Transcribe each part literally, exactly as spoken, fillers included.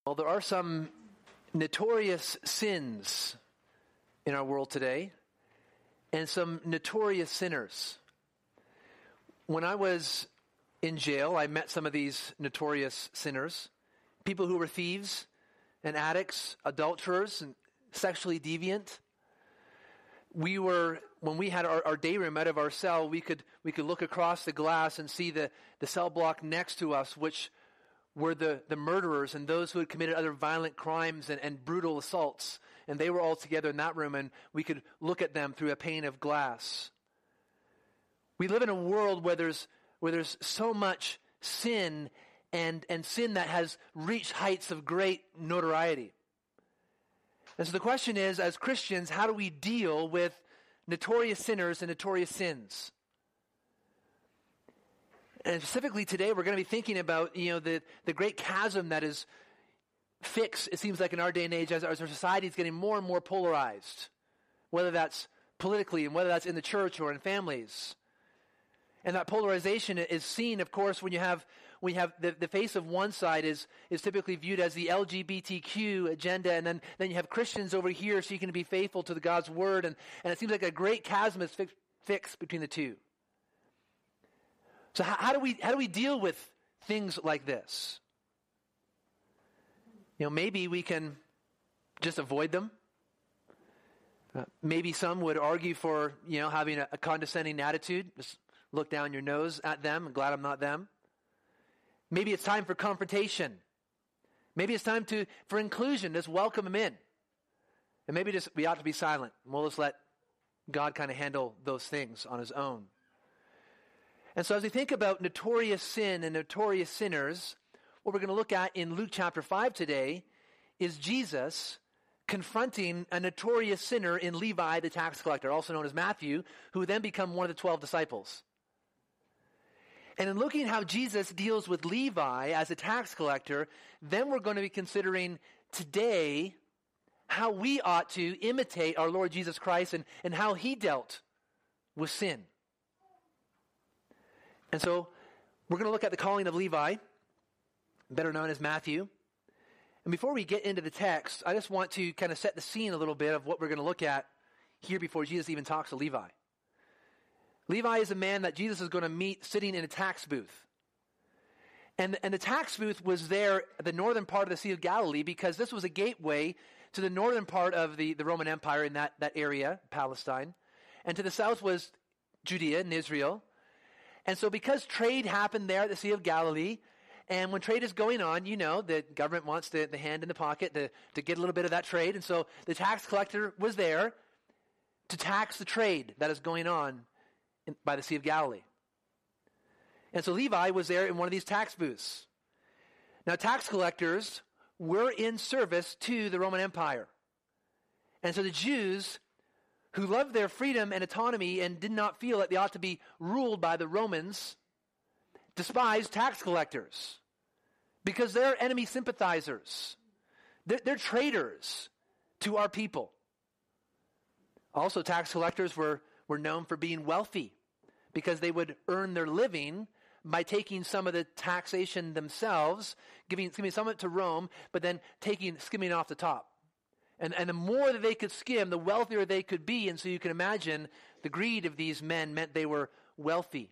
Well, there are some notorious sins in our world today, and some notorious sinners. When I was in jail, I met some of these notorious sinners, people who were thieves and addicts, adulterers, and sexually deviant. We were, when we had our, our day room out of our cell, we could we could look across the glass and see the, the cell block next to us, which were the, the murderers and those who had committed other violent crimes and, and brutal assaults. And they were all together in that room, and we could look at them through a pane of glass. We live in a world where there's where there's so much sin and, and sin that has reached heights of great notoriety. And so the question is, as Christians, how do we deal with notorious sinners and notorious sins? And specifically today, we're going to be thinking about, you know, the, the great chasm that is fixed, it seems like, in our day and age as, as our society is getting more and more polarized, whether that's politically and whether that's in the church or in families. And that polarization is seen, of course, when you have when you have the, the face of one side is is typically viewed as the L G B T Q agenda, and then, then you have Christians over here seeking to be faithful to the God's word, and, and it seems like a great chasm is fix, fixed between the two. So how, how do we how do we deal with things like this? You know, maybe we can just avoid them. Uh, maybe some would argue for, you know, having a, a condescending attitude. Just look down your nose at them. I'm glad I'm not them. Maybe it's time for confrontation. Maybe it's time to for inclusion. Just welcome them in. And maybe just we ought to be silent. And we'll just let God kind of handle those things on his own. And so as we think about notorious sin and notorious sinners, what we're going to look at in Luke chapter five today is Jesus confronting a notorious sinner in Levi the tax collector, also known as Matthew, who would then become one of the twelve disciples. And in looking at how Jesus deals with Levi as a tax collector, then we're going to be considering today how we ought to imitate our Lord Jesus Christ and, and how he dealt with sin. And so we're going to look at the calling of Levi, better known as Matthew. And before we get into the text, I just want to kind of set the scene a little bit of what we're going to look at here before Jesus even talks to Levi. Levi is a man that Jesus is going to meet sitting in a tax booth. And, and the tax booth was there at the northern part of the Sea of Galilee because this was a gateway to the northern part of the, the Roman Empire in that, that area, Palestine. And to the south was Judea and Israel. And so because trade happened there at the Sea of Galilee, and when trade is going on, you know, the government wants the, the hand in the pocket to, to get a little bit of that trade. And so the tax collector was there to tax the trade that is going on in, by the Sea of Galilee. And so Levi was there in one of these tax booths. Now, tax collectors were in service to the Roman Empire. And so the Jews, who loved their freedom and autonomy and did not feel that they ought to be ruled by the Romans, despised tax collectors because they're enemy sympathizers. They're, they're traitors to our people. Also, tax collectors were, were known for being wealthy because they would earn their living by taking some of the taxation themselves, giving, giving some of it to Rome, but then taking skimming off the top. And, and the more that they could skim, the wealthier they could be. And so you can imagine the greed of these men meant they were wealthy.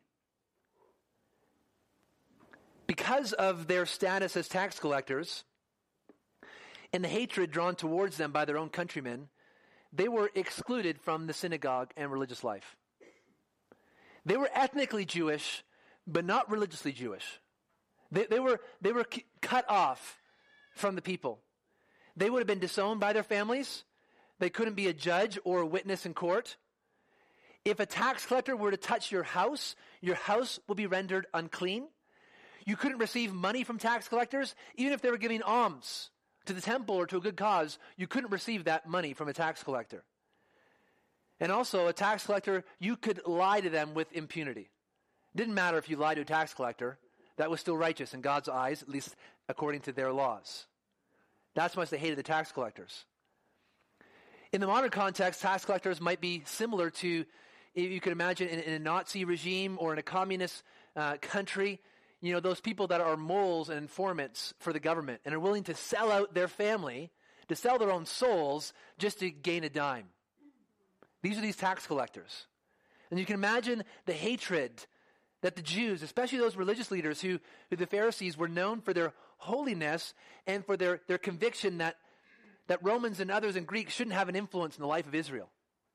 Because of their status as tax collectors and the hatred drawn towards them by their own countrymen, they were excluded from the synagogue and religious life. They were ethnically Jewish, but not religiously Jewish. They, they were, they were c- cut off from the people. They would have been disowned by their families. They couldn't be a judge or a witness in court. If a tax collector were to touch your house, your house would be rendered unclean. You couldn't receive money from tax collectors. Even if they were giving alms to the temple or to a good cause, you couldn't receive that money from a tax collector. And also, a tax collector, you could lie to them with impunity. It didn't matter if you lied to a tax collector. That was still righteous in God's eyes, at least according to their laws. That's how much they hated the tax collectors. In the modern context, tax collectors might be similar to, if you could imagine, in, in a Nazi regime or in a communist uh, country. you know, those people that are moles and informants for the government and are willing to sell out their family, to sell their own souls just to gain a dime. These are these tax collectors. And you can imagine the hatred that the Jews, especially those religious leaders who, who the Pharisees were known for their holiness and for their, their conviction that, that Romans and others and Greeks shouldn't have an influence in the life of Israel.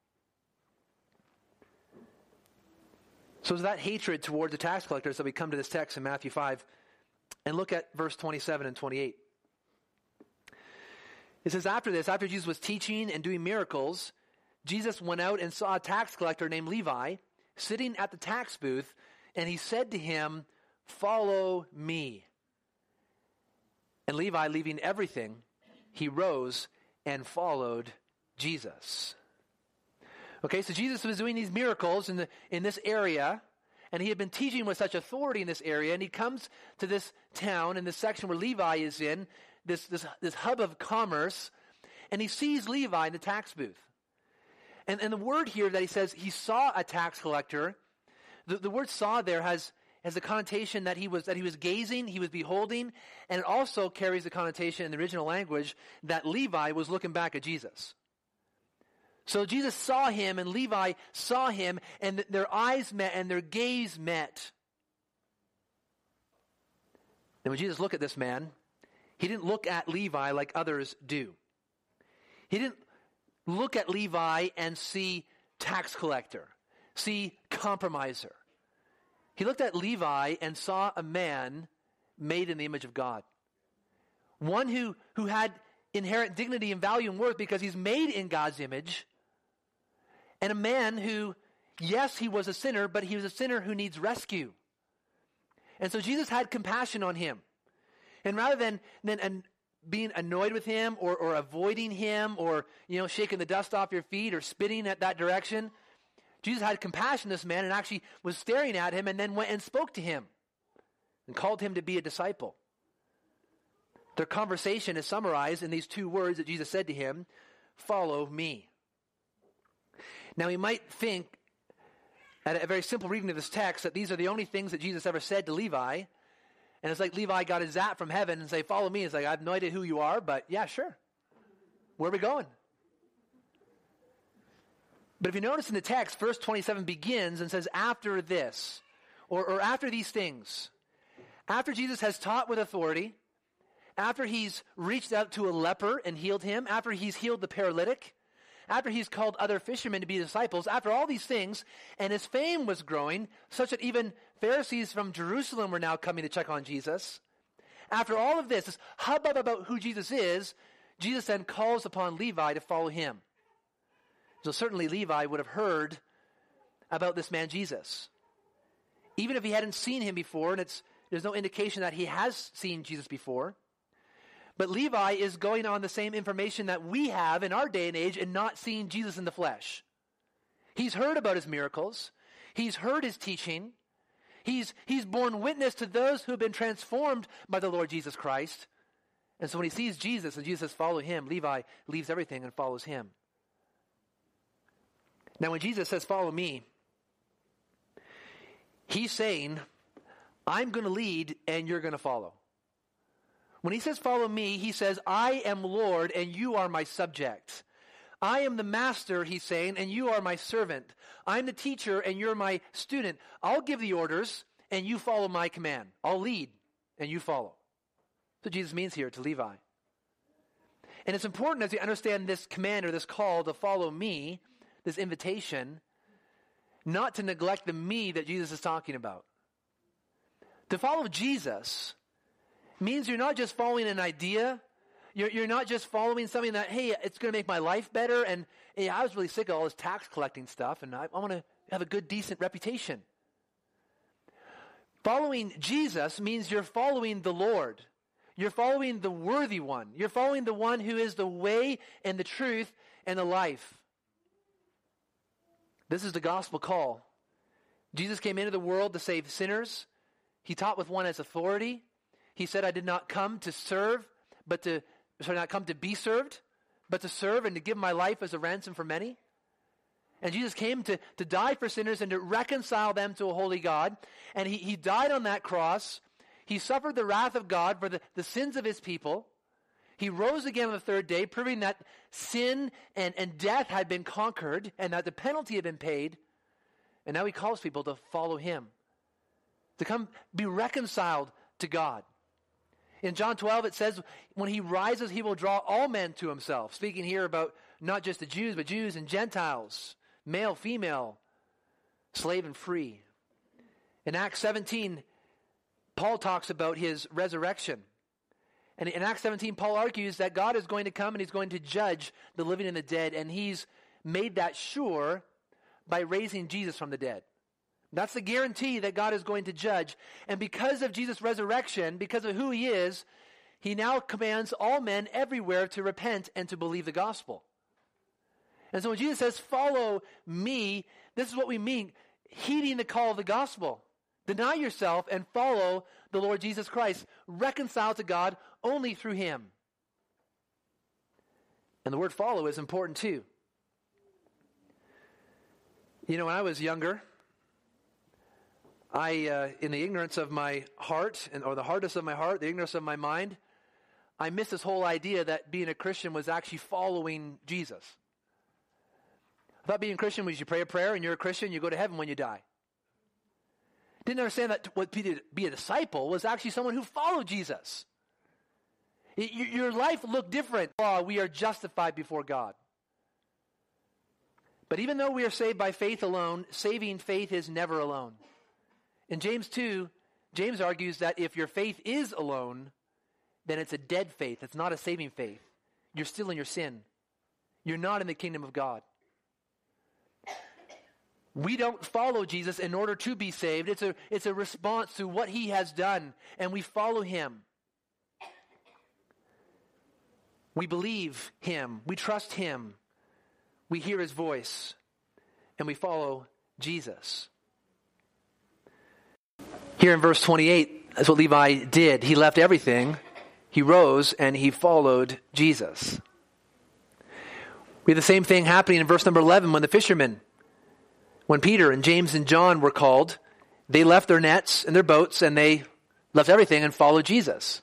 So it's that hatred towards the tax collectors that we come to this text in Matthew five and look at verse twenty-seven and twenty-eight. It says, after this, after Jesus was teaching and doing miracles, Jesus went out and saw a tax collector named Levi sitting at the tax booth, and he said to him, "Follow me." And Levi, leaving everything, he rose and followed Jesus. Okay, so Jesus was doing these miracles in the in this area, and he had been teaching with such authority in this area, and he comes to this town in this section where Levi is in, this, this, this hub of commerce, and he sees Levi in the tax booth. And, and the word here that he says he saw a tax collector, the, the word saw there has, has the connotation that he was that he was gazing, he was beholding, and it also carries the connotation in the original language that Levi was looking back at Jesus. So Jesus saw him and Levi saw him, and th- their eyes met and their gaze met. And when Jesus looked at this man, he didn't look at Levi like others do. He didn't look at Levi and see tax collector, see compromiser. He looked at Levi and saw a man made in the image of God. One who, who had inherent dignity and value and worth because he's made in God's image. And a man who, yes, he was a sinner, but he was a sinner who needs rescue. And so Jesus had compassion on him. And rather than, than an, being annoyed with him or, or avoiding him or, you know, shaking the dust off your feet or spitting at that direction, Jesus had compassion on this man and actually was staring at him and then went and spoke to him and called him to be a disciple. Their conversation is summarized in these two words that Jesus said to him, "Follow me." Now, we might think, at a very simple reading of this text, that these are the only things that Jesus ever said to Levi. And it's like Levi got a zap from heaven and say, "Follow me." It's like, I have no idea who you are, but yeah, sure. Where are we going? But if you notice in the text, verse twenty-seven begins and says, after this, or, or after these things, after Jesus has taught with authority, after he's reached out to a leper and healed him, after he's healed the paralytic, after he's called other fishermen to be disciples, after all these things, and his fame was growing, such that even Pharisees from Jerusalem were now coming to check on Jesus. After all of this, this hubbub about who Jesus is, Jesus then calls upon Levi to follow him. So certainly Levi would have heard about this man Jesus. Even if he hadn't seen him before, and it's there's no indication that he has seen Jesus before. But Levi is going on the same information that we have in our day and age and not seeing Jesus in the flesh. He's heard about his miracles. He's heard his teaching. He's, he's borne witness to those who have been transformed by the Lord Jesus Christ. And so when he sees Jesus and Jesus says, "Follow him," Levi leaves everything and follows him. Now when Jesus says, "Follow me," he's saying, I'm going to lead and you're going to follow. When he says, "Follow me," he says, I am Lord and you are my subject. I am the master, he's saying, and you are my servant. I'm the teacher and you're my student. I'll give the orders and you follow my command. I'll lead and you follow. That's what Jesus means here to Levi. And it's important as we understand this command or this call to follow me, this invitation, not to neglect the me that Jesus is talking about. To follow Jesus means you're not just following an idea. You're, you're not just following something that, hey, it's going to make my life better. And hey, I was really sick of all this tax collecting stuff, and I, I want to have a good, decent reputation. Following Jesus means you're following the Lord. You're following the worthy one. You're following the one who is the way and the truth and the life. This is the gospel call. Jesus came into the world to save sinners. He taught with one as authority. He said, I did not come to serve, but to, sorry, not come to be served, but to serve and to give my life as a ransom for many. And Jesus came to, to die for sinners and to reconcile them to a holy God. And he, he died on that cross He suffered the wrath of God for the, the sins of his people. He rose again on the third day, proving that sin and, and death had been conquered and that the penalty had been paid. And now he calls people to follow him, to come be reconciled to God. In John twelve, it says, when he rises, he will draw all men to himself. Speaking here about not just the Jews, but Jews and Gentiles, male, female, slave and free. In Acts seventeen, Paul talks about his resurrection. And in Acts seventeen, Paul argues that God is going to come and he's going to judge the living and the dead. And he's made that sure by raising Jesus from the dead. That's the guarantee that God is going to judge. And because of Jesus' resurrection, because of who he is, he now commands all men everywhere to repent and to believe the gospel. And so when Jesus says, follow me, this is what we mean, heeding the call of the gospel. Deny yourself and follow the Lord Jesus Christ. Reconcile to God only through him. And the word follow is important too. You know, when I was younger, I, uh, in the ignorance of my heart, and or the hardness of my heart, the ignorance of my mind, I missed this whole idea that being a Christian was actually following Jesus. I thought being a Christian was you pray a prayer and you're a Christian, you go to heaven when you die. Didn't understand that what to be a disciple was actually someone who followed Jesus. It, your life looked different. Oh, we are justified before God. But even though we are saved by faith alone, saving faith is never alone. In James two, James argues that if your faith is alone, then it's a dead faith. It's not a saving faith. You're still in your sin. You're not in the kingdom of God. We don't follow Jesus in order to be saved. It's a, it's a response to what he has done, and we follow him. We believe him. We trust him. We hear his voice, and we follow Jesus. Here in verse twenty-eight, that's what Levi did. He left everything. He rose, and he followed Jesus. We have the same thing happening in verse number eleven when the fishermen, when Peter and James and John were called, they left their nets and their boats, and they left everything and followed Jesus.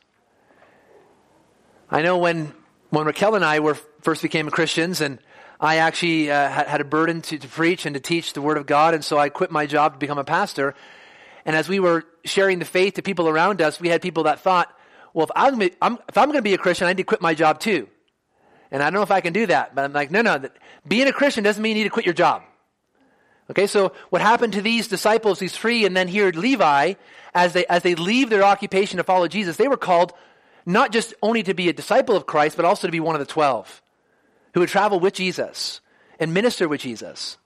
I know when when Raquel and I were first became Christians, and I actually uh, had, had a burden to, to preach and to teach the Word of God, and so I quit my job to become a pastor. And as we were sharing the faith to people around us, we had people that thought, well, if I'm, I'm, if I'm going to be a Christian, I need to quit my job too. And I don't know if I can do that. But I'm like, no, no. Being a Christian doesn't mean you need to quit your job. Okay, so what happened to these disciples, these three, and then here Levi, as they as they leave their occupation to follow Jesus, they were called not just only to be a disciple of Christ, but also to be one of the twelve who would travel with Jesus and minister with Jesus.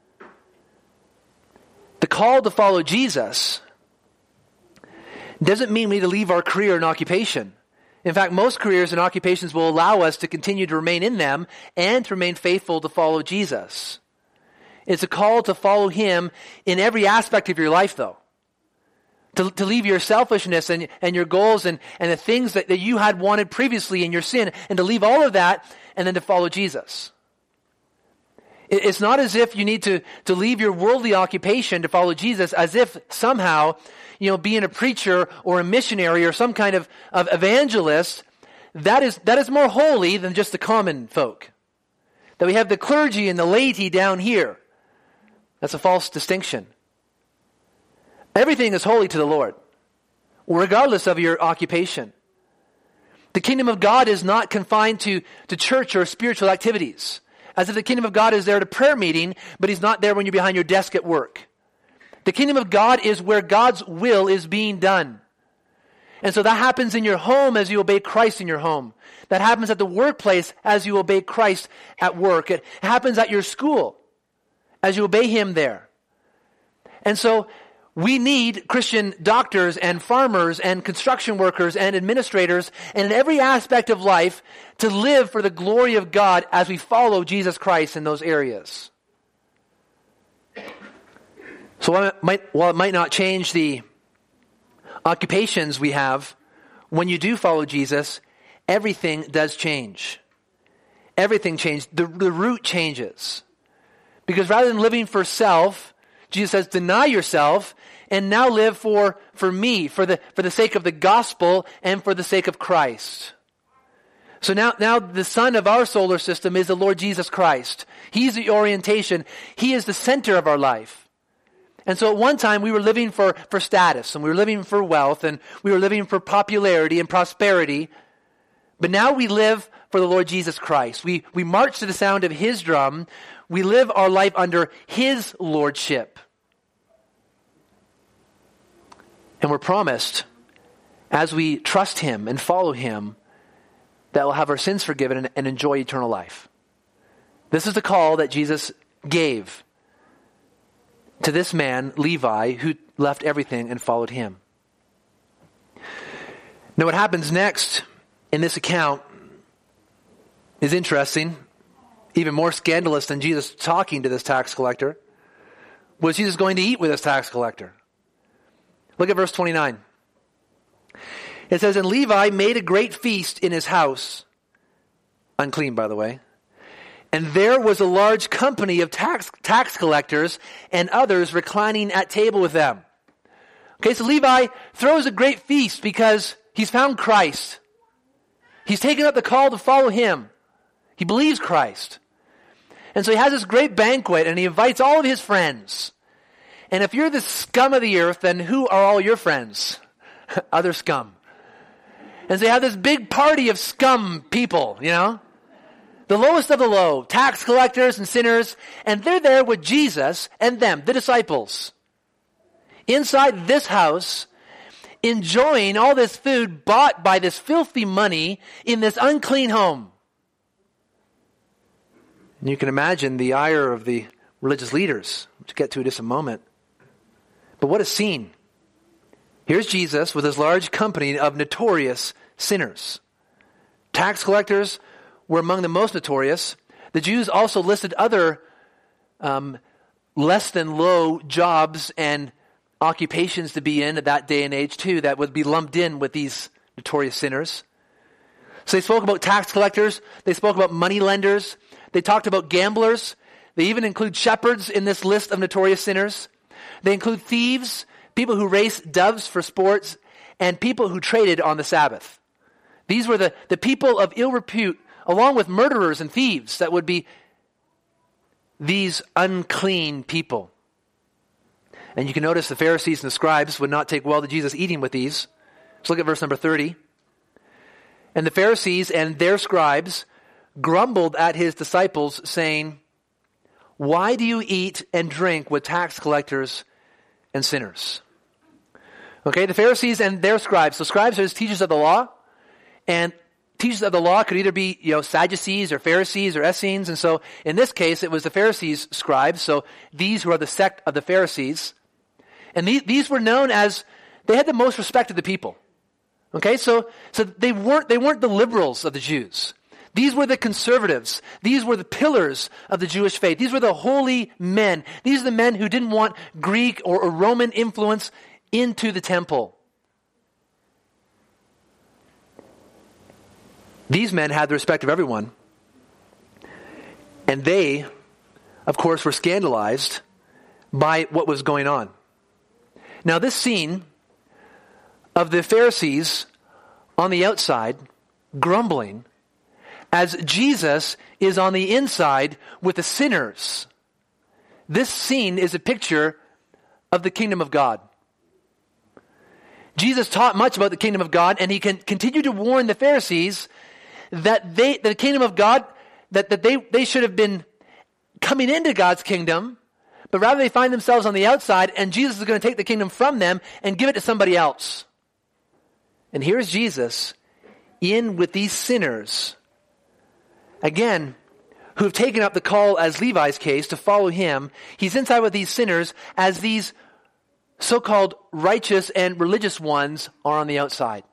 The call to follow Jesus doesn't mean we need to leave our career and occupation. In fact, most careers and occupations will allow us to continue to remain in them and to remain faithful to follow Jesus. It's a call to follow him in every aspect of your life, though. To, to leave your selfishness and, and your goals and, and the things that, that you had wanted previously in your sin, and to leave all of that and then to follow Jesus. It, it's not as if you need to, to leave your worldly occupation to follow Jesus, as if somehow, you know, being a preacher or a missionary or some kind of, of evangelist, that is, that is more holy than just the common folk. That we have the clergy and the laity down here. That's a false distinction. Everything is holy to the Lord, regardless of your occupation. The kingdom of God is not confined to, to church or spiritual activities. As if the kingdom of God is there at a prayer meeting, but he's not there when you're behind your desk at work. The kingdom of God is where God's will is being done. And so that happens in your home as you obey Christ in your home. That happens at the workplace as you obey Christ at work. It happens at your school as you obey him there. And so we need Christian doctors and farmers and construction workers and administrators and in every aspect of life to live for the glory of God as we follow Jesus Christ in those areas. So while it might, while it might not change the occupations we have, when you do follow Jesus, everything does change. Everything changes. The, the root changes. Because rather than living for self, Jesus says, deny yourself and now live for, for me, for the, for the sake of the gospel and for the sake of Christ. So now, now the sun of our solar system is the Lord Jesus Christ. He's the orientation. He is the center of our life. And so at one time we were living for, for status, and we were living for wealth, and we were living for popularity and prosperity. But now we live for the Lord Jesus Christ. We, we march to the sound of His drum. We live our life under His lordship. And we're promised, as we trust Him and follow Him, that we'll have our sins forgiven and, and enjoy eternal life. This is the call that Jesus gave to this man, Levi, who left everything and followed Him. Now what happens next in this account is interesting, even more scandalous than Jesus talking to this tax collector. Was Jesus going to eat with this tax collector? Look at verse twenty-nine. It says, and Levi made a great feast in his house, unclean by the way, and there was a large company of tax tax collectors and others reclining at table with them. Okay, so Levi throws a great feast because he's found Christ. He's taken up the call to follow Him. He believes Christ. And so he has this great banquet and he invites all of his friends. And if you're the scum of the earth, then who are all your friends? Other scum. And so they have this big party of scum people, you know? The lowest of the low, tax collectors and sinners, and they're there with Jesus and them, the disciples. Inside this house, enjoying all this food bought by this filthy money in this unclean home. And you can imagine the ire of the religious leaders, which we'll get to in just a moment. But what a scene. Here's Jesus with his large company of notorious sinners. Tax collectors were among the most notorious. The Jews also listed other um, less than low jobs and occupations to be in at that day and age too that would be lumped in with these notorious sinners. So they spoke about tax collectors. They spoke about money lenders. They talked about gamblers. They even include shepherds in this list of notorious sinners. They include thieves, people who race doves for sports, and people who traded on the Sabbath. These were the, the people of ill repute, along with murderers and thieves, that would be these unclean people. And you can notice the Pharisees and the scribes would not take well to Jesus eating with these. Let's look at verse number thirty. And the Pharisees and their scribes grumbled at his disciples, saying, why do you eat and drink with tax collectors and sinners? Okay, the Pharisees and their scribes. So scribes are teachers of the law, and teachers of the law could either be, you know, Sadducees or Pharisees or Essenes. And so in this case, it was the Pharisees' scribes. So these who are the sect of the Pharisees. And these, these were known as, they had the most respect of the people. Okay, so so they weren't they weren't the liberals of the Jews. These were the conservatives. These were the pillars of the Jewish faith. These were the holy men. These are the men who didn't want Greek or, or Roman influence into the temple. These men had the respect of everyone. And they, of course, were scandalized by what was going on. Now, this scene of the Pharisees on the outside grumbling as Jesus is on the inside with the sinners. This scene is a picture of the kingdom of God. Jesus taught much about the kingdom of God, and he can continue to warn the Pharisees that they, the kingdom of God, that, that they, they should have been coming into God's kingdom, but rather they find themselves on the outside, and Jesus is going to take the kingdom from them and give it to somebody else. And here's Jesus in with these sinners, again, who have taken up the call, as Levi's case, to follow him. He's inside with these sinners as these so-called righteous and religious ones are on the outside.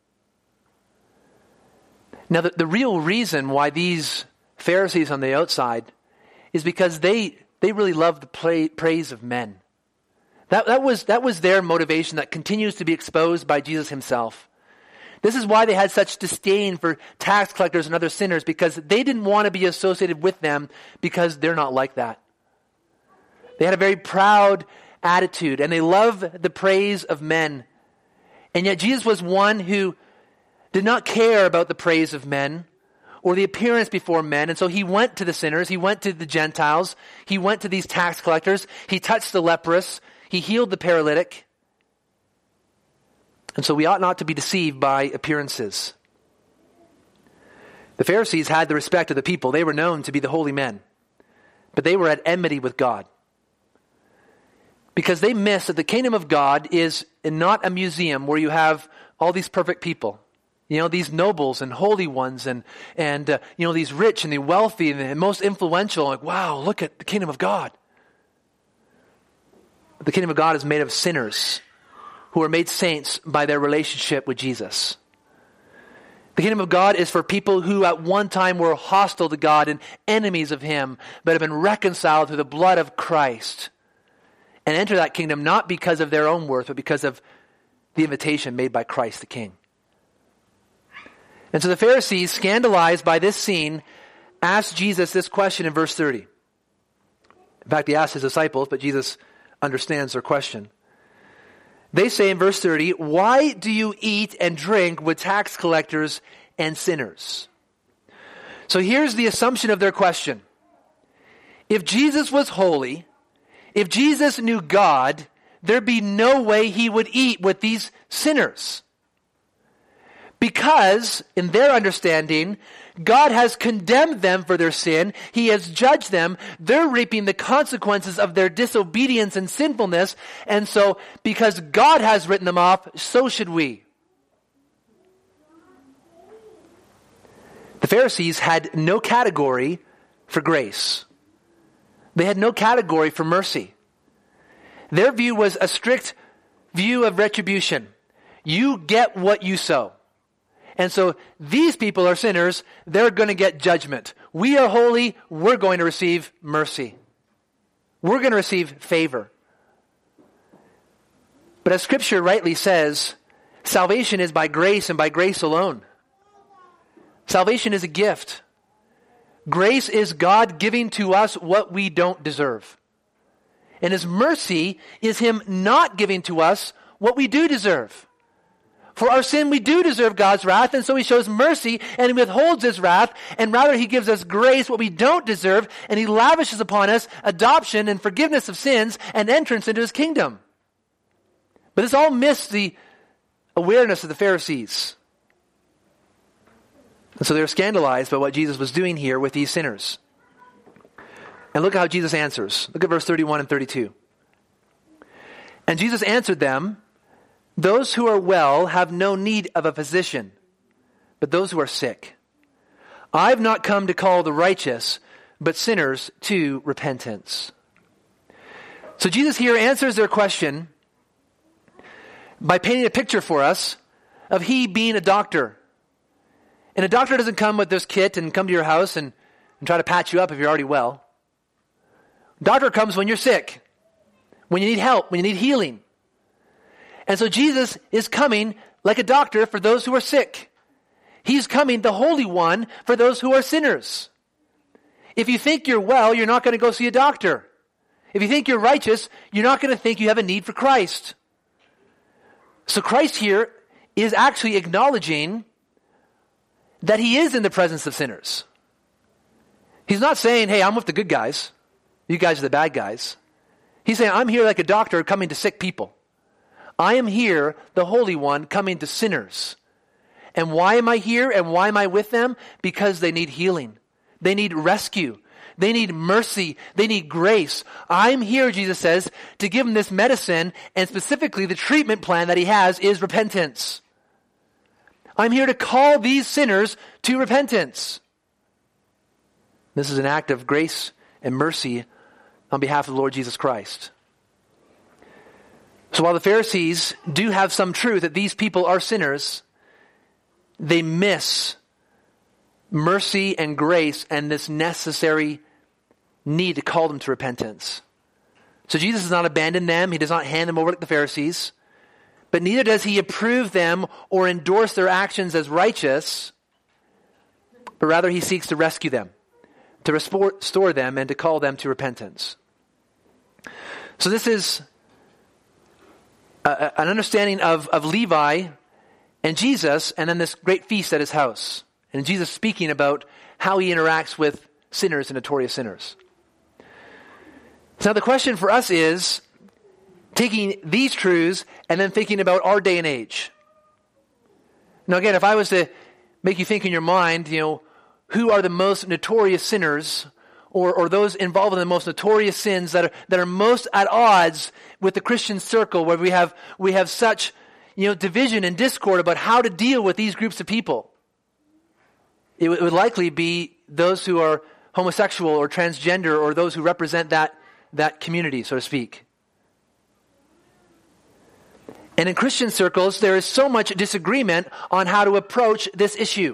Now, the, the real reason why these Pharisees on the outside is because they they really love the play, praise of men. That, that was that was their motivation that continues to be exposed by Jesus himself. This is why they had such disdain for tax collectors and other sinners, because they didn't want to be associated with them because they're not like that. They had a very proud attitude, and they loved the praise of men. And yet Jesus was one who did not care about the praise of men or the appearance before men. And so he went to the sinners. He went to the Gentiles. He went to these tax collectors. He touched the leprous. He healed the paralytic. And so we ought not to be deceived by appearances. The Pharisees had the respect of the people. They were known to be the holy men. But they were at enmity with God. Because they missed that the kingdom of God is not a museum where you have all these perfect people. You know, these nobles and holy ones and, and uh, you know, these rich and the wealthy and the most influential. Like, wow, look at the kingdom of God. The kingdom of God is made of sinners who are made saints by their relationship with Jesus. The kingdom of God is for people who at one time were hostile to God and enemies of Him, but have been reconciled through the blood of Christ and enter that kingdom not because of their own worth, but because of the invitation made by Christ the King. And so the Pharisees, scandalized by this scene, asked Jesus this question in verse thirty. In fact, he asked his disciples, but Jesus understands their question. They say in verse thirty, "Why do you eat and drink with tax collectors and sinners?" So here's the assumption of their question. If Jesus was holy, if Jesus knew God, there'd be no way he would eat with these sinners. Because, in their understanding, God has condemned them for their sin. He has judged them. They're reaping the consequences of their disobedience and sinfulness. And so, because God has written them off, so should we. The Pharisees had no category for grace. They had no category for mercy. Their view was a strict view of retribution. You get what you sow. And so these people are sinners. They're going to get judgment. We are holy. We're going to receive mercy. We're going to receive favor. But as Scripture rightly says, salvation is by grace and by grace alone. Salvation is a gift. Grace is God giving to us what we don't deserve. And His mercy is Him not giving to us what we do deserve. For our sin, we do deserve God's wrath, and so He shows mercy, and He withholds His wrath, and rather He gives us grace, what we don't deserve, and He lavishes upon us adoption and forgiveness of sins and entrance into His kingdom. But this all missed the awareness of the Pharisees. And so they're scandalized by what Jesus was doing here with these sinners. And look how Jesus answers. Look at verse thirty-one and thirty-two. And Jesus answered them, "Those who are well have no need of a physician, but those who are sick. I have not come to call the righteous, but sinners to repentance." So Jesus here answers their question by painting a picture for us of He being a doctor. And a doctor doesn't come with this kit and come to your house and, and try to patch you up if you're already well. Doctor comes when you're sick, when you need help, when you need healing. And so Jesus is coming like a doctor for those who are sick. He's coming, the Holy One, for those who are sinners. If you think you're well, you're not going to go see a doctor. If you think you're righteous, you're not going to think you have a need for Christ. So Christ here is actually acknowledging that He is in the presence of sinners. He's not saying, hey, I'm with the good guys. You guys are the bad guys. He's saying, I'm here like a doctor coming to sick people. I am here, the Holy One, coming to sinners. And why am I here and why am I with them? Because they need healing. They need rescue. They need mercy. They need grace. I'm here, Jesus says, to give them this medicine, and specifically the treatment plan that He has is repentance. I'm here to call these sinners to repentance. This is an act of grace and mercy on behalf of the Lord Jesus Christ. So while the Pharisees do have some truth that these people are sinners, they miss mercy and grace and this necessary need to call them to repentance. So Jesus does not abandon them. He does not hand them over like the Pharisees. But neither does He approve them or endorse their actions as righteous, but rather He seeks to rescue them, to restore them, and to call them to repentance. So this is a, a, an understanding of, of Levi and Jesus, and then this great feast at his house. And Jesus speaking about how he interacts with sinners and notorious sinners. So now the question for us is, taking these truths and then thinking about our day and age. Now again, if I was to make you think in your mind, you know, who are the most notorious sinners, or, or those involved in the most notorious sins that are, that are most at odds with the Christian circle, where we have, we have such, you know, division and discord about how to deal with these groups of people. It, w- it would likely be those who are homosexual or transgender, or those who represent that, that community, so to speak. And in Christian circles, there is so much disagreement on how to approach this issue.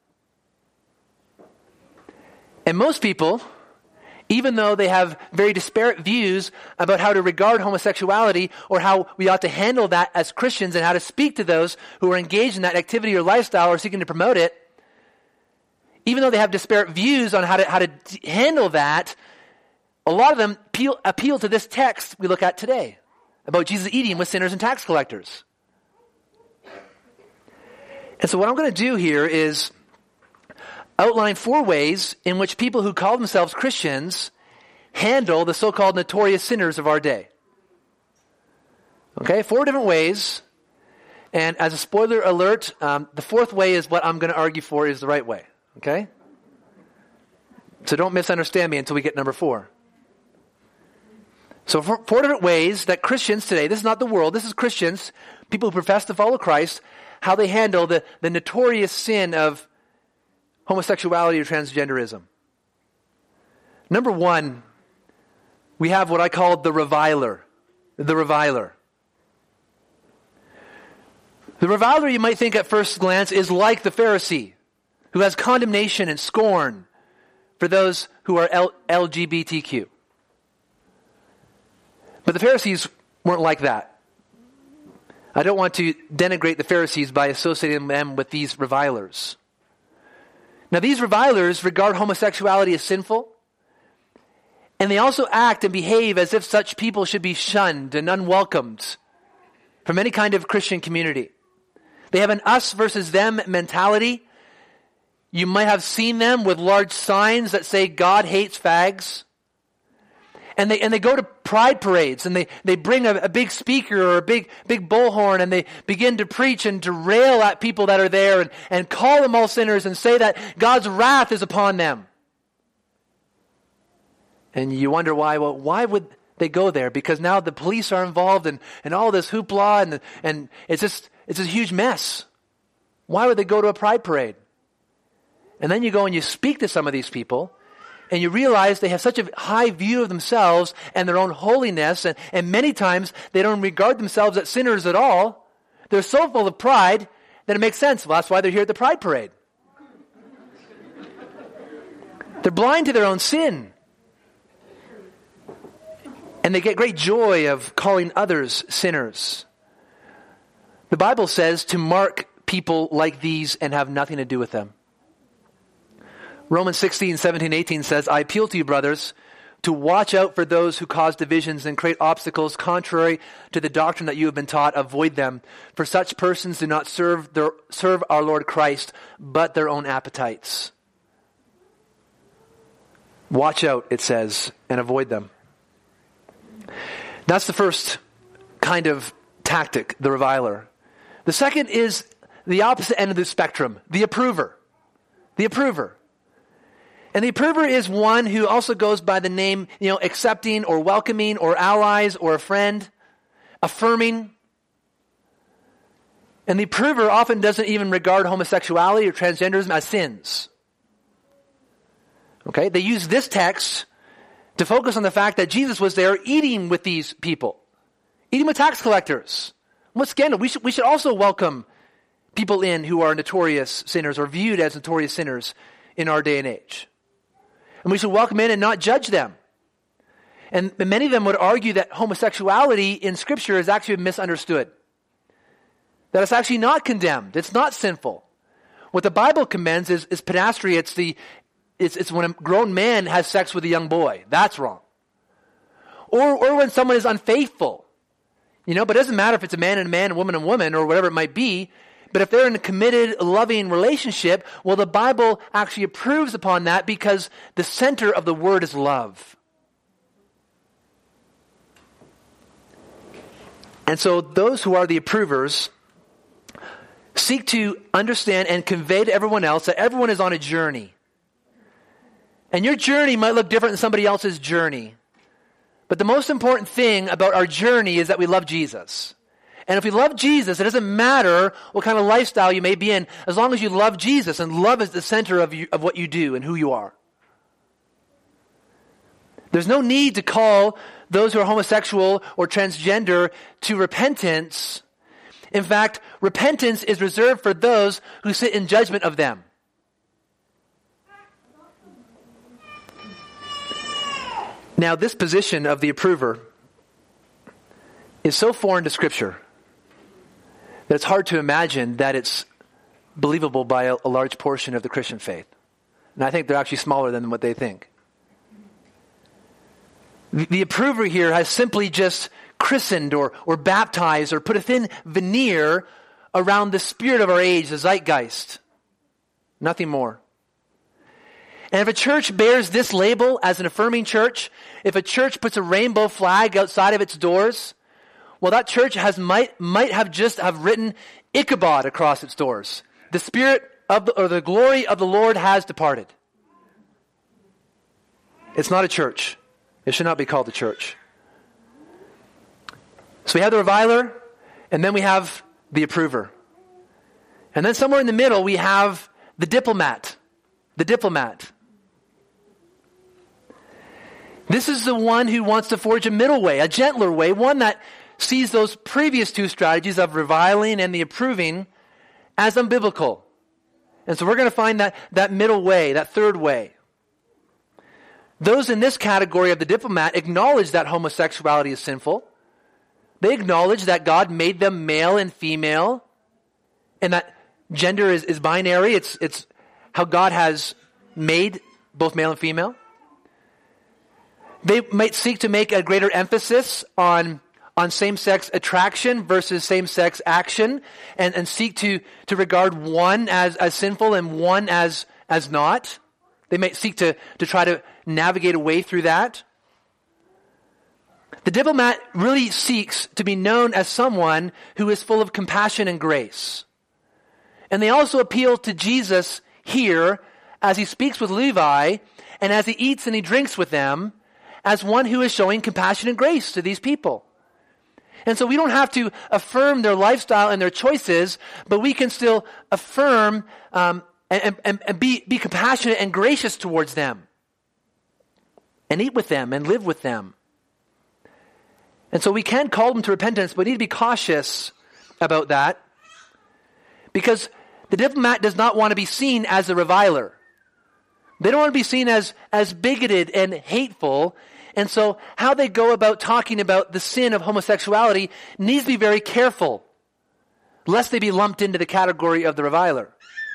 And most people, even though they have very disparate views about how to regard homosexuality or how we ought to handle that as Christians and how to speak to those who are engaged in that activity or lifestyle or seeking to promote it, even though they have disparate views on how to, how to d- handle that, a lot of them appeal, appeal to this text we look at today about Jesus eating with sinners and tax collectors. And so what I'm going to do here is outline four ways in which people who call themselves Christians handle the so-called notorious sinners of our day. Okay, four different ways. And as a spoiler alert, um, the fourth way is what I'm going to argue for is the right way. Okay? So don't misunderstand me until we get number four. So four, four different ways that Christians today, this is not the world, this is Christians, people who profess to follow Christ, how they handle the, the notorious sin of homosexuality or transgenderism. Number one, we have what I call the reviler. The reviler. The reviler, you might think at first glance, is like the Pharisee, who has condemnation and scorn for those who are L- LGBTQ. But the Pharisees weren't like that. I don't want to denigrate the Pharisees by associating them with these revilers. Now, these revilers regard homosexuality as sinful, and they also act and behave as if such people should be shunned and unwelcomed from any kind of Christian community. They have an us versus them mentality. You might have seen them with large signs that say, "God hates fags." And they and they go to pride parades, and they, they bring a, a big speaker or a big big bullhorn, and they begin to preach and to rail at people that are there and, and call them all sinners and say that God's wrath is upon them. And you wonder why. Well, why would they go there? Because now the police are involved and, and all this hoopla, and and it's just it's a huge mess. Why would they go to a pride parade? And then you go and you speak to some of these people, and you realize they have such a high view of themselves and their own holiness, and, and many times they don't regard themselves as sinners at all. They're so full of pride that it makes sense. Well, that's why they're here at the pride parade. They're blind to their own sin. And they get great joy of calling others sinners. The Bible says to mark people like these and have nothing to do with them. Romans sixteen, seventeen, eighteen says, "I appeal to you, brothers, to watch out for those who cause divisions and create obstacles contrary to the doctrine that you have been taught. Avoid them. For such persons do not serve their, serve our Lord Christ, but their own appetites." Watch out, it says, and avoid them. That's the first kind of tactic, the reviler. The second is the opposite end of the spectrum, the approver. The approver. And the approver is one who also goes by the name, you know, accepting or welcoming or allies or a friend, affirming. And the approver often doesn't even regard homosexuality or transgenderism as sins. Okay? They use this text to focus on the fact that Jesus was there eating with these people, eating with tax collectors. What scandal? We should, we should also welcome people in who are notorious sinners or viewed as notorious sinners in our day and age. And we should welcome in and not judge them. And many of them would argue that homosexuality in Scripture is actually misunderstood. That it's actually not condemned. It's not sinful. What the Bible commends is, is pederasty. It's, the, it's, it's when a grown man has sex with a young boy. That's wrong. or, or when someone is unfaithful. You know, but it doesn't matter if it's a man and a man, a woman and a woman, or whatever it might be. But if they're in a committed, loving relationship, well, the Bible actually approves upon that because the center of the word is love. And so those who are the approvers seek to understand and convey to everyone else that everyone is on a journey. And your journey might look different than somebody else's journey. But the most important thing about our journey is that we love Jesus. And if we love Jesus, it doesn't matter what kind of lifestyle you may be in, as long as you love Jesus, and love is the center of, you, of what you do and who you are. There's no need to call those who are homosexual or transgender to repentance. In fact, repentance is reserved for those who sit in judgment of them. Now, this position of the approver is so foreign to Scripture that it's hard to imagine that it's believable by a, a large portion of the Christian faith. And I think they're actually smaller than what they think. The, the approver here has simply just christened or, or baptized or put a thin veneer around the spirit of our age, the zeitgeist. Nothing more. And if a church bears this label as an affirming church, if a church puts a rainbow flag outside of its doors, well, that church has might might have just have written Ichabod across its doors. The spirit of the, or the glory of the Lord has departed. It's not a church. It should not be called a church. So we have the reviler, and then we have the approver. And then somewhere in the middle, we have the diplomat. The diplomat. This is the one who wants to forge a middle way, a gentler way, one that sees those previous two strategies of reviling and the approving as unbiblical. And so we're going to find that, that middle way, that third way. Those in this category of the diplomat acknowledge that homosexuality is sinful. They acknowledge that God made them male and female, and that gender is, is binary. It's, it's how God has made both male and female. They might seek to make a greater emphasis on, on same-sex attraction versus same-sex action, and, and seek to, to regard one as, as sinful and one as, as not. They might seek to, to try to navigate a way through that. The diplomat really seeks to be known as someone who is full of compassion and grace. And they also appeal to Jesus here as he speaks with Levi and as he eats and he drinks with them as one who is showing compassion and grace to these people. And so we don't have to affirm their lifestyle and their choices, but we can still affirm um, and, and, and be, be compassionate and gracious towards them. And eat with them and live with them. And so we can call them to repentance, but we need to be cautious about that. Because the diplomat does not want to be seen as a reviler. They don't want to be seen as, as bigoted and hateful. And so how they go about talking about the sin of homosexuality needs to be very careful, lest they be lumped into the category of the reviler.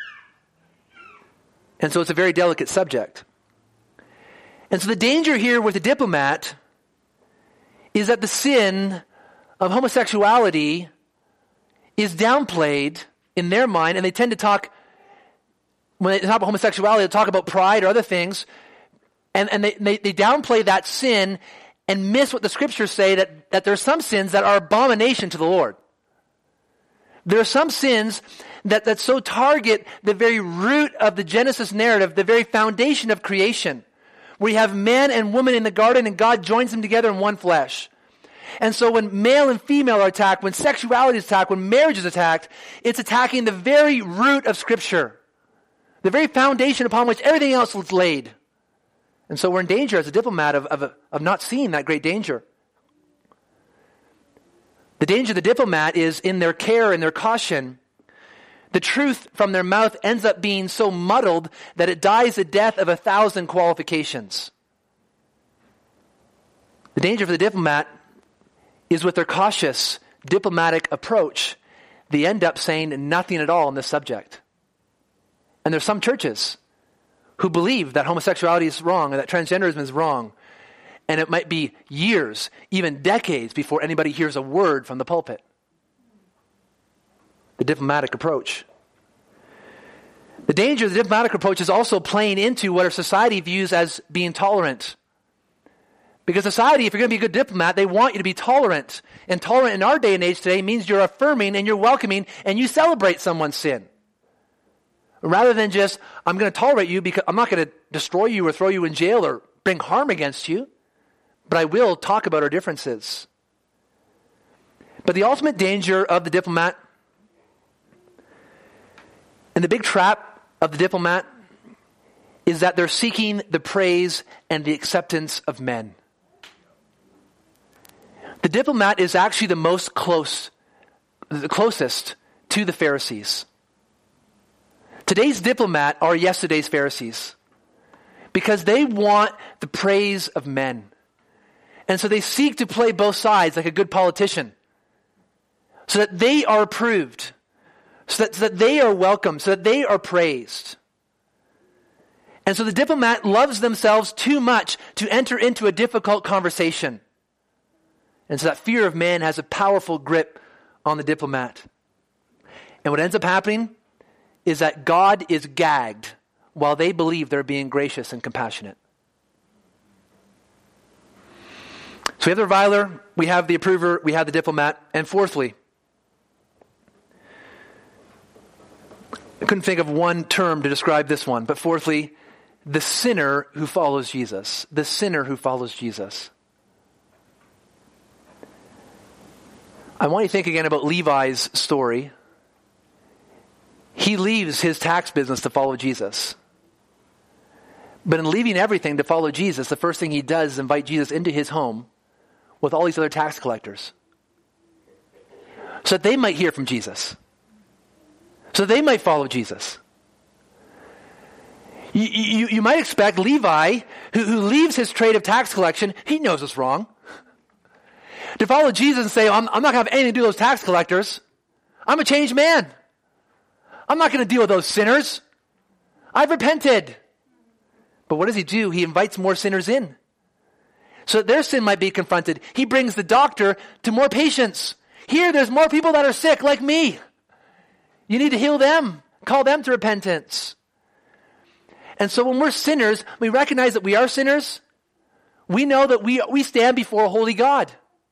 And so it's a very delicate subject. And so the danger here with the diplomat is that the sin of homosexuality is downplayed in their mind, and they tend to talk, when they talk about homosexuality, they talk about pride or other things, and, and they, they, they downplay that sin and miss what the scriptures say, that, that there are some sins that are abomination to the Lord. There are some sins that, that so target the very root of the Genesis narrative, the very foundation of creation, where you have man and woman in the garden and God joins them together in one flesh. And so when male and female are attacked, when sexuality is attacked, when marriage is attacked, it's attacking the very root of Scripture, the very foundation upon which everything else is laid. And so we're in danger as a diplomat of, of, of not seeing that great danger. The danger of the diplomat is in their care and their caution. The truth from their mouth ends up being so muddled that it dies the death of a thousand qualifications. The danger for the diplomat is with their cautious, diplomatic approach, they end up saying nothing at all on this subject. And there's some churches who believe that homosexuality is wrong and that transgenderism is wrong. And it might be years, even decades, before anybody hears a word from the pulpit. The diplomatic approach. The danger of the diplomatic approach is also playing into what our society views as being tolerant. Because society, if you're going to be a good diplomat, they want you to be tolerant. And tolerant in our day and age today means you're affirming and you're welcoming and you celebrate someone's sin. Rather than just, I'm going to tolerate you because I'm not going to destroy you or throw you in jail or bring harm against you, but I will talk about our differences. But the ultimate danger of the diplomat and the big trap of the diplomat is that they're seeking the praise and the acceptance of men. The diplomat is actually the most close, the closest to the Pharisees. Today's diplomat are yesterday's Pharisees because they want the praise of men. And so they seek to play both sides like a good politician so that they are approved, so that, so that they are welcomed, so that they are praised. And so the diplomat loves themselves too much to enter into a difficult conversation. And so that fear of man has a powerful grip on the diplomat. And what ends up happening is that God is gagged while they believe they're being gracious and compassionate. So we have the reviler, we have the approver, we have the diplomat, and fourthly, I couldn't think of one term to describe this one, but fourthly, the sinner who follows Jesus. The sinner who follows Jesus. I want you to think again about Levi's story. He leaves his tax business to follow Jesus. But in leaving everything to follow Jesus, the first thing he does is invite Jesus into his home with all these other tax collectors. So that they might hear from Jesus. So that they might follow Jesus. You, you, you might expect Levi, who, who leaves his trade of tax collection, he knows it's wrong, to follow Jesus and say, I'm, I'm not going to have anything to do with those tax collectors. I'm a changed man. I'm not going to deal with those sinners. I've repented. But what does he do? He invites more sinners in. So that their sin might be confronted. He brings the doctor to more patients. Here, there's more people that are sick like me. You need to heal them. Call them to repentance. And so when we're sinners, we recognize that we are sinners. We know that we, we stand before a holy God.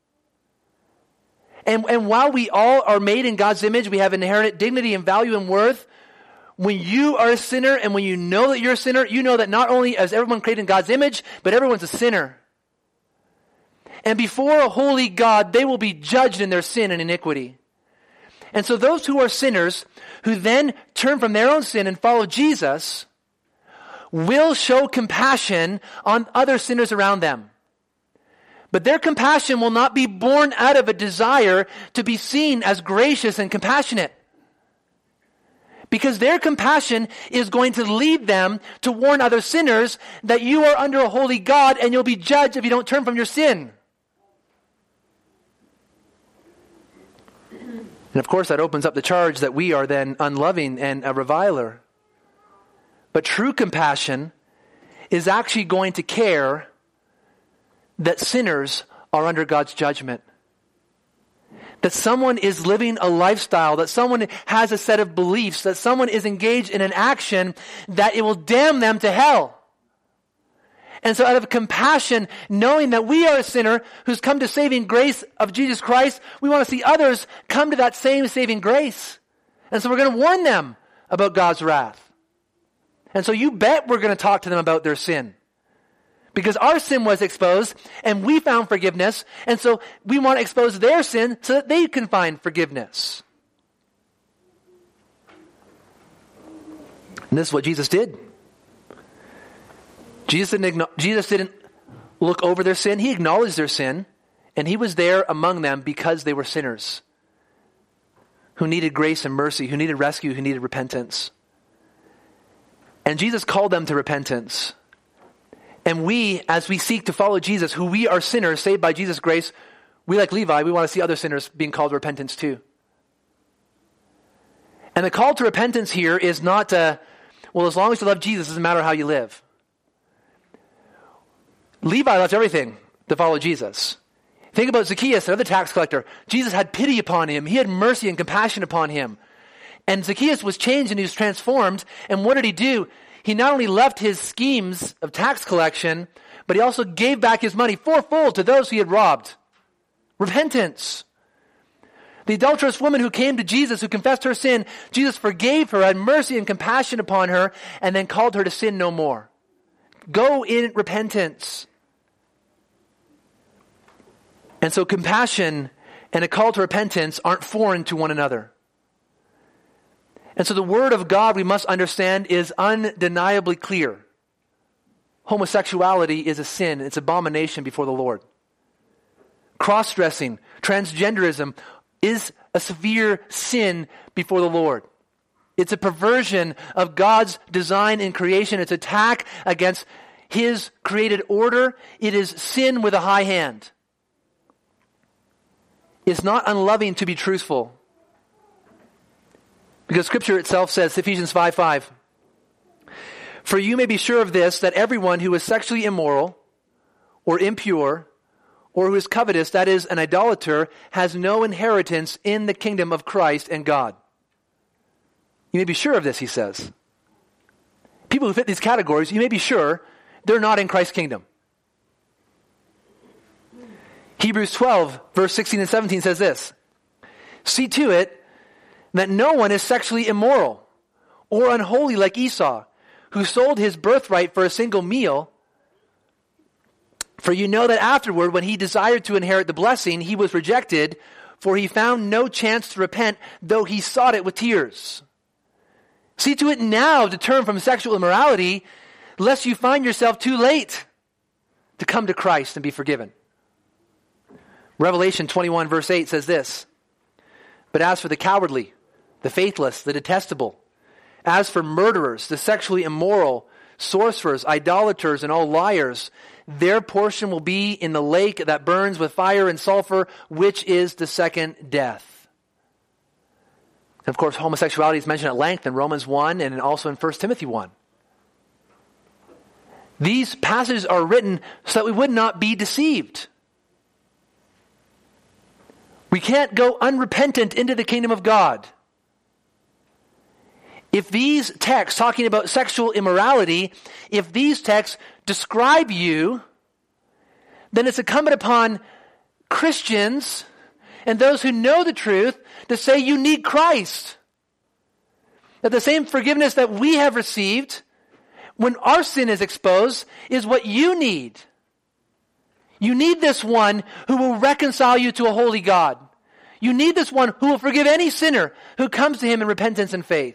And, and while we all are made in God's image, we have inherent dignity and value and worth. When you are a sinner and when you know that you're a sinner, you know that not only is everyone created in God's image, but everyone's a sinner. And before a holy God, they will be judged in their sin and iniquity. And so those who are sinners, who then turn from their own sin and follow Jesus, will show compassion on other sinners around them. But their compassion will not be born out of a desire to be seen as gracious and compassionate. Because their compassion is going to lead them to warn other sinners that you are under a holy God and you'll be judged if you don't turn from your sin. And of course that opens up the charge that we are then unloving and a reviler. But true compassion is actually going to care that sinners are under God's judgment. That someone is living a lifestyle, that someone has a set of beliefs, that someone is engaged in an action that it will damn them to hell. And so out of compassion, knowing that we are a sinner who's come to saving grace of Jesus Christ, we want to see others come to that same saving grace. And so we're going to warn them about God's wrath. And so you bet we're going to talk to them about their sin. Because our sin was exposed and we found forgiveness. And so we want to expose their sin so that they can find forgiveness. And this is what Jesus did. Jesus didn't, Jesus didn't look over their sin. He acknowledged their sin. And he was there among them because they were sinners who needed grace and mercy, who needed rescue, who needed repentance. And Jesus called them to repentance. And we, as we seek to follow Jesus, who we are sinners, saved by Jesus' grace, we like Levi, we want to see other sinners being called to repentance too. And the call to repentance here is not, uh, well, as long as you love Jesus, it doesn't matter how you live. Levi left everything to follow Jesus. Think about Zacchaeus, another tax collector. Jesus had pity upon him. He had mercy and compassion upon him. And Zacchaeus was changed and he was transformed. And what did he do? He not only left his schemes of tax collection, but he also gave back his money fourfold to those he had robbed. Repentance. The adulterous woman who came to Jesus, who confessed her sin, Jesus forgave her, had mercy and compassion upon her, and then called her to sin no more. Go in repentance. And so compassion and a call to repentance aren't foreign to one another. And so the word of God, we must understand, is undeniably clear. Homosexuality is a sin. It's abomination before the Lord. Cross-dressing, transgenderism is a severe sin before the Lord. It's a perversion of God's design and creation. It's attack against His created order. It is sin with a high hand. It's not unloving to be truthful. Because Scripture itself says, Ephesians five five, "For you may be sure of this, that everyone who is sexually immoral or impure or who is covetous, that is, an idolater, has no inheritance in the kingdom of Christ and God." You may be sure of this, he says. People who fit these categories, you may be sure they're not in Christ's kingdom. Hebrews twelve, verse sixteen and seventeen says this, "See to it that no one is sexually immoral or unholy like Esau, who sold his birthright for a single meal. For you know that afterward, when he desired to inherit the blessing, he was rejected, for he found no chance to repent, though he sought it with tears. See to it now to turn from sexual immorality, lest you find yourself too late to come to Christ and be forgiven." Revelation twenty-one, verse eight says this, "But as for the cowardly, the faithless, the detestable, as for murderers, the sexually immoral, sorcerers, idolaters, and all liars, their portion will be in the lake that burns with fire and sulfur, which is the second death." And of course, homosexuality is mentioned at length in Romans one and also in First Timothy one. These passages are written so that we would not be deceived. We can't go unrepentant into the kingdom of God. If these texts talking about sexual immorality, if these texts describe you, then it's incumbent upon Christians and those who know the truth to say you need Christ. That the same forgiveness that we have received when our sin is exposed is what you need. You need this one who will reconcile you to a holy God. You need this one who will forgive any sinner who comes to him in repentance and faith.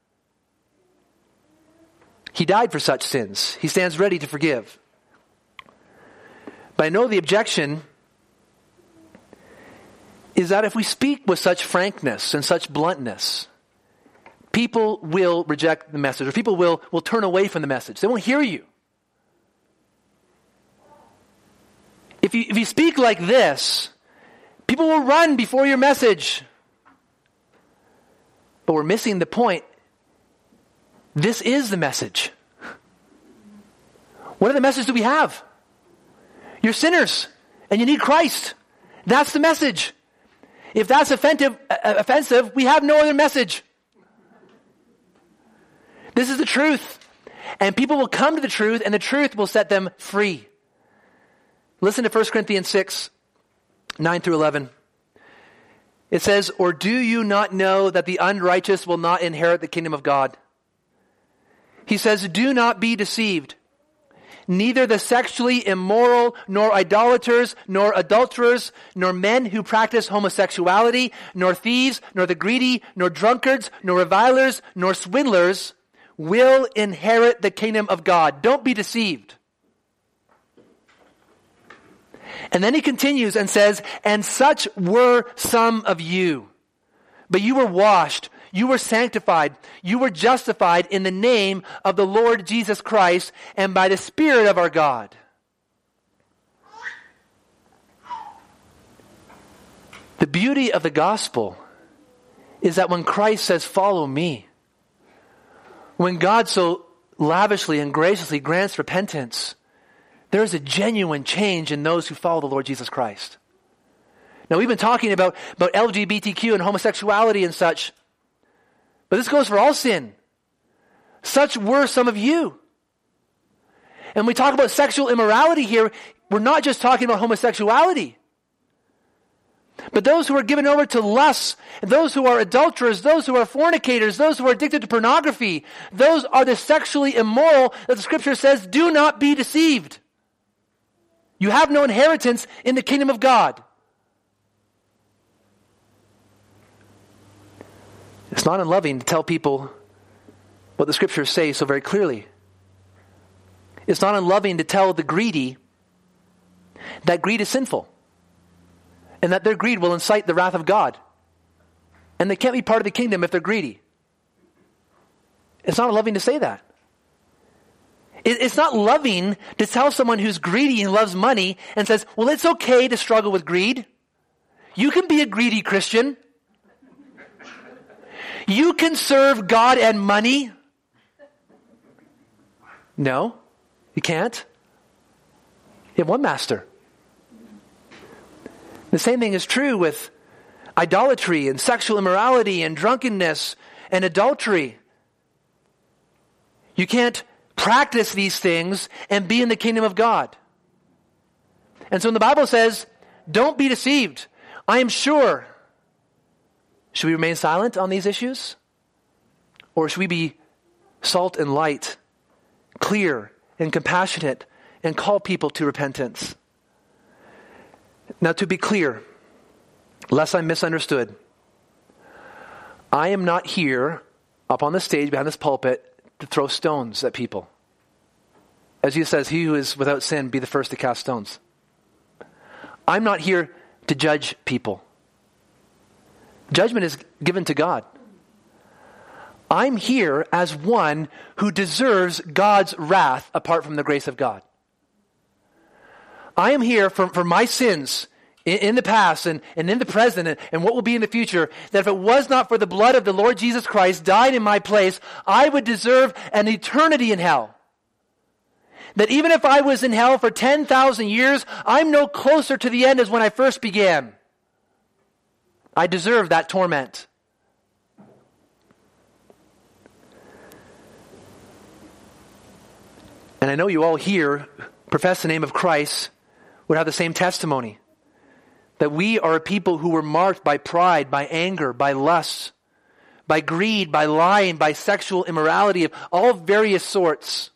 He died for such sins. He stands ready to forgive. But I know the objection is that if we speak with such frankness and such bluntness, people will reject the message, or people will, will turn away from the message. They won't hear you. If you, if you speak like this, people will run before your message. But we're missing the point. This is the message. What other message do we have? You're sinners, and you need Christ. That's the message. If that's offensive, uh, offensive, we have no other message. This is the truth. And people will come to the truth, and the truth will set them free. Listen to First Corinthians six, nine through eleven. It says, "Or do you not know that the unrighteous will not inherit the kingdom of God?" He says, "Do not be deceived. Neither the sexually immoral, nor idolaters, nor adulterers, nor men who practice homosexuality, nor thieves, nor the greedy, nor drunkards, nor revilers, nor swindlers will inherit the kingdom of God." Don't be deceived. And then he continues and says, "And such were some of you. But you were washed, you were sanctified, you were justified in the name of the Lord Jesus Christ and by the Spirit of our God." The beauty of the gospel is that when Christ says, "Follow me," when God so lavishly and graciously grants repentance, There is a genuine change in those who follow the Lord Jesus Christ. Now, we've been talking about, about L G B T Q and homosexuality and such, but this goes for all sin. Such were some of you. And we talk about sexual immorality here, we're not just talking about homosexuality. But those who are given over to lusts, those who are adulterers, those who are fornicators, those who are addicted to pornography, those are the sexually immoral that the Scripture says, do not be deceived. You have no inheritance in the kingdom of God. It's not unloving to tell people what the Scriptures say so very clearly. It's not unloving to tell the greedy that greed is sinful and that their greed will incite the wrath of God. And they can't be part of the kingdom if they're greedy. It's not loving to say that. It, it's not loving to tell someone who's greedy and loves money and says, well, it's okay to struggle with greed. You can be a greedy Christian. You can serve God and money. No, you can't. You have one master. The same thing is true with idolatry and sexual immorality and drunkenness and adultery. You can't practice these things and be in the kingdom of God. And so when the Bible says, don't be deceived, I am sure. Should we remain silent on these issues? Or should we be salt and light, clear and compassionate, and call people to repentance? Now, to be clear, lest I'm misunderstood, I am not here up on the stage behind this pulpit to throw stones at people. As Jesus says, he who is without sin be the first to cast stones. I'm not here to judge people. Judgment is given to God. I'm here as one who deserves God's wrath apart from the grace of God. I am here for, for my sins in, in the past and, and in the present and, and what will be in the future, that if it was not for the blood of the Lord Jesus Christ died in my place, I would deserve an eternity in hell. That even if I was in hell for ten thousand years, I'm no closer to the end as when I first began. I deserve that torment. And I know you all here profess the name of Christ would have the same testimony. That we are a people who were marked by pride, by anger, by lust, by greed, by lying, by sexual immorality of all various sorts.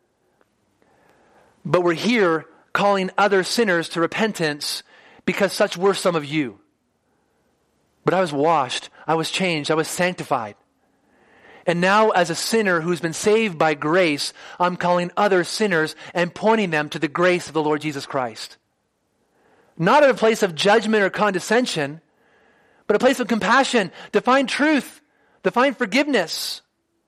But we're here calling other sinners to repentance because such were some of you. But I was washed, I was changed, I was sanctified. And now as a sinner who's been saved by grace, I'm calling other sinners and pointing them to the grace of the Lord Jesus Christ. Not in a place of judgment or condescension, but a place of compassion, to find truth, to find forgiveness.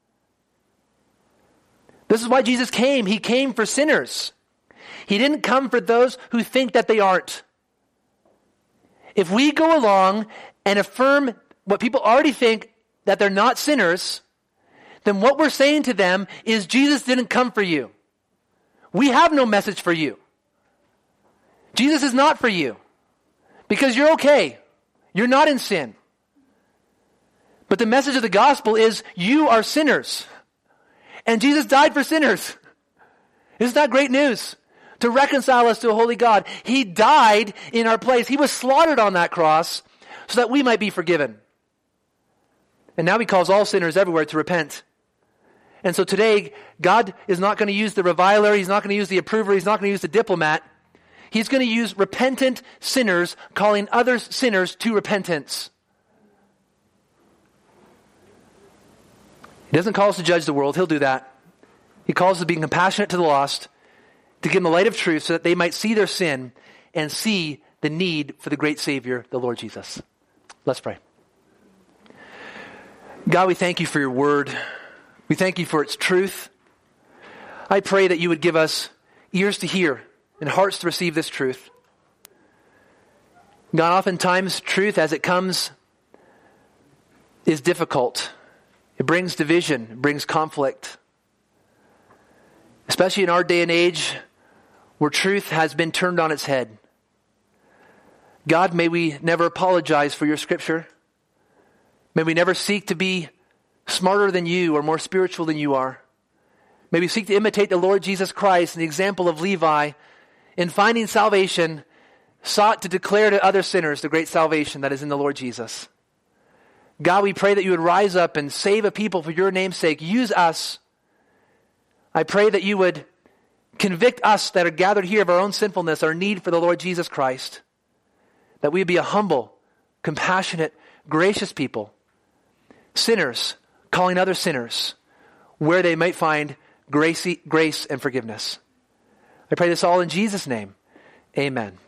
This is why Jesus came. He came for sinners. He didn't come for those who think that they aren't. If we go along and affirm what people already think, that they're not sinners, then what we're saying to them is Jesus didn't come for you. We have no message for you. Jesus is not for you because you're okay. You're not in sin. But the message of the gospel is you are sinners. And Jesus died for sinners. Isn't that great news? To reconcile us to a holy God. He died in our place. He was slaughtered on that cross so that we might be forgiven. And now he calls all sinners everywhere to repent. And so today, God is not going to use the reviler. He's not going to use the approver. He's not going to use the diplomat. He's going to use repentant sinners calling other sinners to repentance. He doesn't call us to judge the world. He'll do that. He calls us to be compassionate to the lost, to give them the light of truth so that they might see their sin and see the need for the great Savior, the Lord Jesus. Let's pray. God, we thank you for your word. We thank you for its truth. I pray that you would give us ears to hear and hearts to receive this truth. God, oftentimes truth as it comes is difficult. It brings division, it brings conflict. Especially in our day and age where truth has been turned on its head. God, may we never apologize for your scripture. May we never seek to be smarter than you or more spiritual than you are. May we seek to imitate the Lord Jesus Christ and the example of Levi in finding salvation, sought to declare to other sinners the great salvation that is in the Lord Jesus. God, we pray that you would rise up and save a people for your name's sake. Use us. I pray that you would convict us that are gathered here of our own sinfulness, our need for the Lord Jesus Christ. That we be a humble, compassionate, gracious people. Sinners calling other sinners where they might find grace, grace and forgiveness. I pray this all in Jesus' name. Amen.